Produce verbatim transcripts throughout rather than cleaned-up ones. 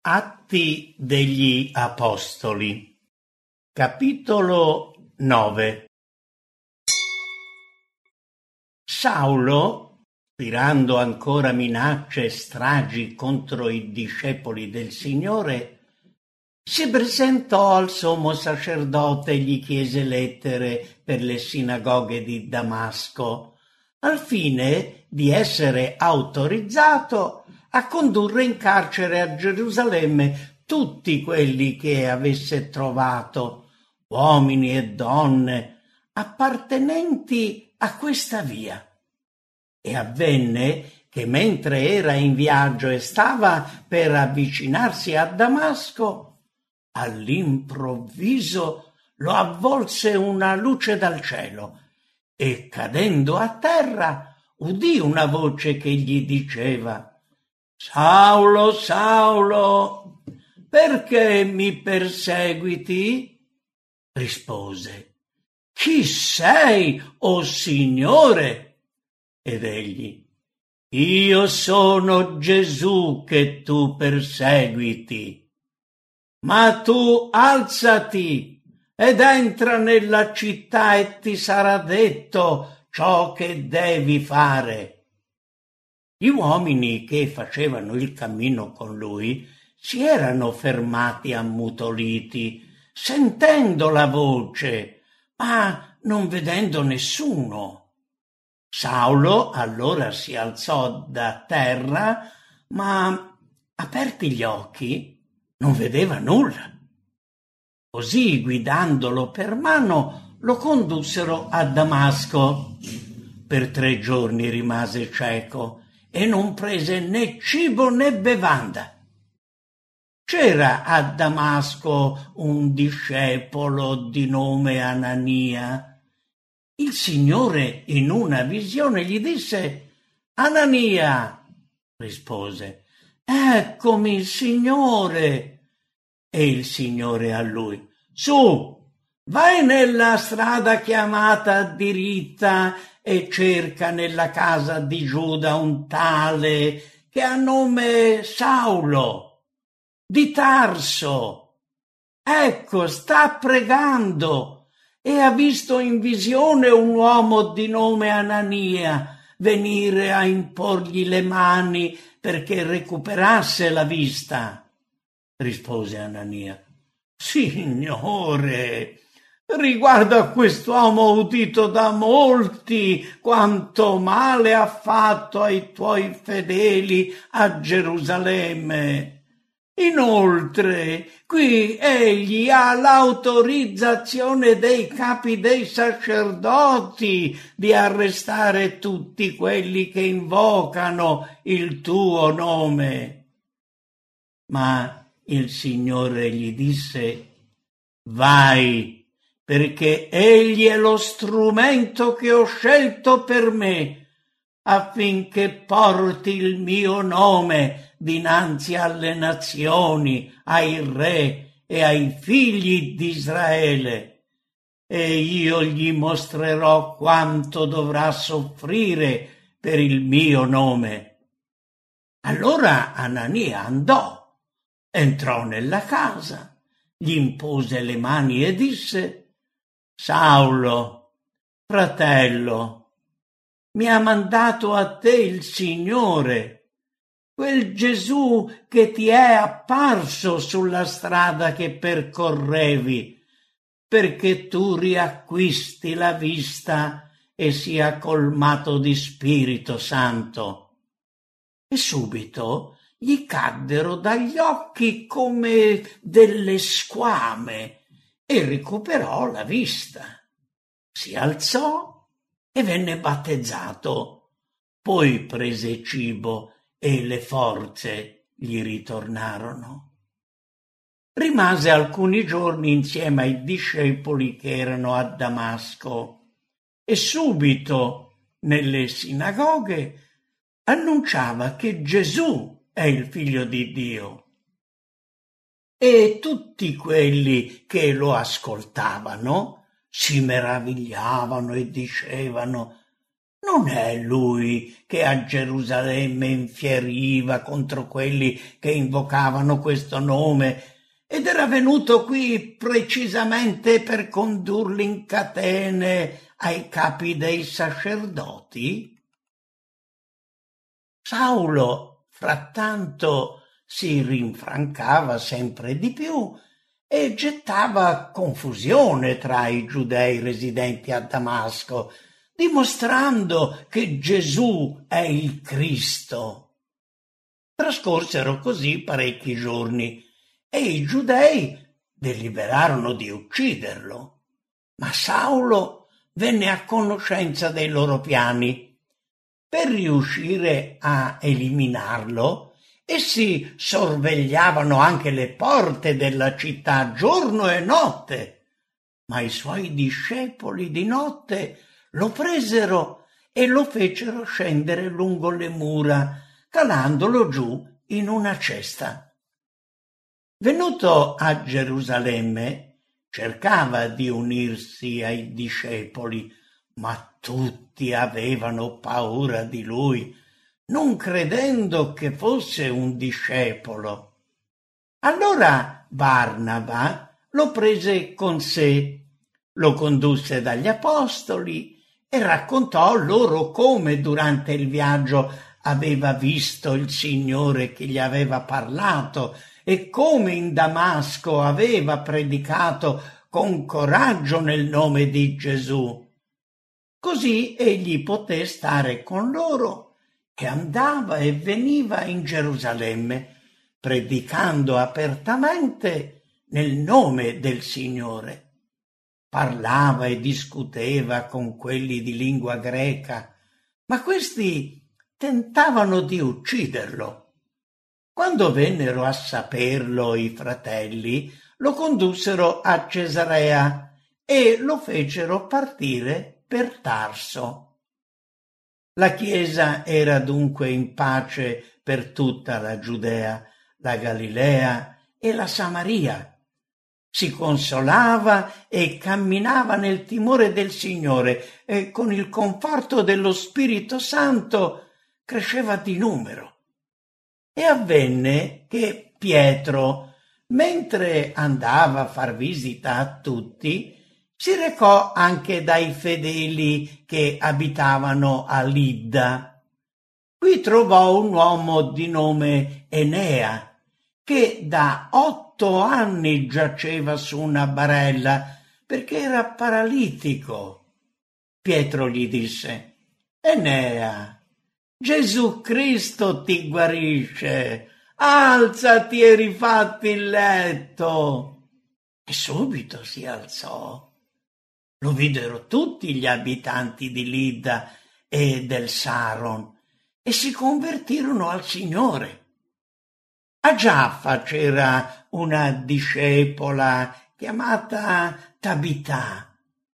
Atti degli Apostoli, capitolo nove. Saulo, tirando ancora minacce e stragi contro i discepoli del Signore, si presentò al sommo sacerdote e gli chiese lettere per le sinagoghe di Damasco, al fine di essere autorizzato a condurre in carcere a Gerusalemme tutti quelli che avesse trovato, uomini e donne, appartenenti a questa via. E avvenne che mentre era in viaggio e stava per avvicinarsi a Damasco, all'improvviso lo avvolse una luce dal cielo e, cadendo a terra, udì una voce che gli diceva: «Saulo, Saulo, perché mi perseguiti?» Rispose: «Chi sei, o Signore?» Ed egli: «Io sono Gesù che tu perseguiti. Ma tu alzati ed entra nella città e ti sarà detto ciò che devi fare». Gli uomini che facevano il cammino con lui si erano fermati ammutoliti, sentendo la voce, ma non vedendo nessuno. Saulo allora si alzò da terra, ma aperti gli occhi non vedeva nulla. Così, guidandolo per mano, lo condussero a Damasco. Per tre giorni rimase cieco e non prese né cibo né bevanda. C'era a Damasco un discepolo di nome Anania. Il Signore in una visione gli disse: «Anania!» Rispose: «Eccomi, Signore!» E il Signore a lui: «Su, vai nella strada chiamata diritta e cerca nella casa di Giuda un tale che ha nome Saulo, di Tarso. Ecco, sta pregando e ha visto in visione un uomo di nome Anania venire a imporgli le mani perché recuperasse la vista». Rispose Anania: «Signore, riguardo a quest'uomo udito da molti quanto male ha fatto ai tuoi fedeli a Gerusalemme. Inoltre, qui egli ha l'autorizzazione dei capi dei sacerdoti di arrestare tutti quelli che invocano il tuo nome». Ma il Signore gli disse: «Vai, perché egli è lo strumento che ho scelto per me, affinché porti il mio nome dinanzi alle nazioni, ai re e ai figli di Israele, e io gli mostrerò quanto dovrà soffrire per il mio nome». Allora Anania andò, entrò nella casa, gli impose le mani e disse: «Saulo, fratello, mi ha mandato a te il Signore, quel Gesù che ti è apparso sulla strada che percorrevi, perché tu riacquisti la vista e sia colmato di Spirito Santo». E subito gli caddero dagli occhi come delle squame e recuperò la vista. Si alzò e venne battezzato, poi prese cibo e le forze gli ritornarono. Rimase alcuni giorni insieme ai discepoli che erano a Damasco e subito nelle sinagoghe annunciava che Gesù è il Figlio di Dio. E tutti quelli che lo ascoltavano si meravigliavano e dicevano: Non è lui che a Gerusalemme infieriva contro quelli che invocavano questo nome ed era venuto qui precisamente per condurli in catene ai capi dei sacerdoti? Saulo, frattanto, si rinfrancava sempre di più e gettava confusione tra i giudei residenti a Damasco, dimostrando che Gesù è il Cristo. Trascorsero così parecchi giorni e i giudei deliberarono di ucciderlo, ma Saulo venne a conoscenza dei loro piani. Per riuscire a eliminarlo, essi sorvegliavano anche le porte della città giorno e notte, ma i suoi discepoli di notte lo presero e lo fecero scendere lungo le mura, calandolo giù in una cesta. Venuto a Gerusalemme, cercava di unirsi ai discepoli, ma tutti avevano paura di lui, non credendo che fosse un discepolo. Allora Barnaba lo prese con sé, lo condusse dagli apostoli e raccontò loro come durante il viaggio aveva visto il Signore che gli aveva parlato e come in Damasco aveva predicato con coraggio nel nome di Gesù. Così egli poté stare con loro e andava e veniva in Gerusalemme, predicando apertamente nel nome del Signore. Parlava e discuteva con quelli di lingua greca, ma questi tentavano di ucciderlo. Quando vennero a saperlo i fratelli, lo condussero a Cesarea e lo fecero partire per Tarso. La Chiesa era dunque in pace per tutta la Giudea, la Galilea e la Samaria. Si consolava e camminava nel timore del Signore e con il conforto dello Spirito Santo cresceva di numero. E avvenne che Pietro, mentre andava a far visita a tutti, si recò anche dai fedeli che abitavano a Lidda. Qui trovò un uomo di nome Enea, che da otto anni giaceva su una barella perché era paralitico. Pietro gli disse: Enea, Gesù Cristo ti guarisce, alzati e rifatti il letto. E subito si alzò. Lo videro tutti gli abitanti di Lidda e del Saron e si convertirono al Signore. A Giaffa c'era una discepola chiamata Tabità,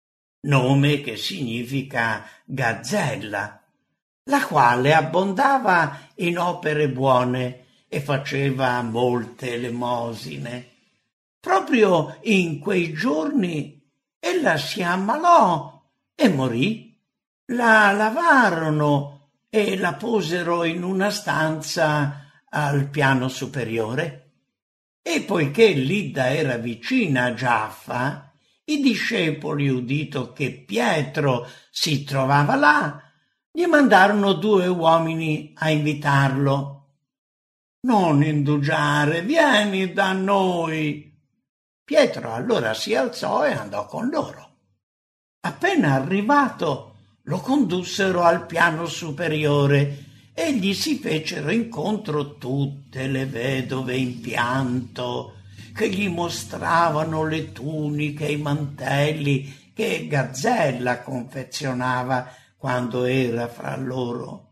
nome che significa gazzella, la quale abbondava in opere buone e faceva molte elemosine. Proprio in quei giorni ella si ammalò e morì. La lavarono e la posero in una stanza al piano superiore. E poiché Lidda era vicina a Giaffa, i discepoli, udito che Pietro si trovava là, gli mandarono due uomini a invitarlo. «Non indugiare, vieni da noi!» Pietro allora si alzò e andò con loro. Appena arrivato, lo condussero al piano superiore e gli si fecero incontro tutte le vedove in pianto, che gli mostravano le tuniche e i mantelli che Gazzella confezionava quando era fra loro.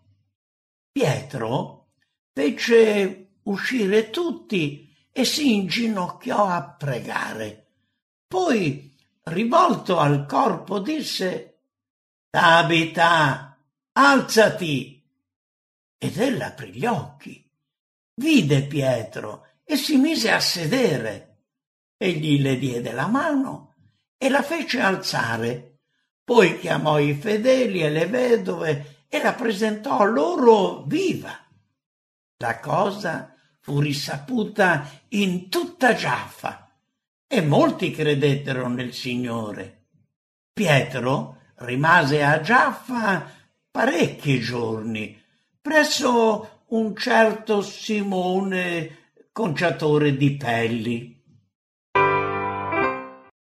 Pietro fece uscire tutti e si inginocchiò a pregare. Poi, rivolto al corpo, disse: «Tabità, alzati!» Ed ella aprì gli occhi, vide Pietro e si mise a sedere. Egli le diede la mano e la fece alzare. Poi chiamò i fedeli e le vedove e la presentò loro viva. La cosa fu risaputa in tutta Giaffa e molti credettero nel Signore. Pietro rimase a Giaffa parecchi giorni presso un certo Simone conciatore di pelli.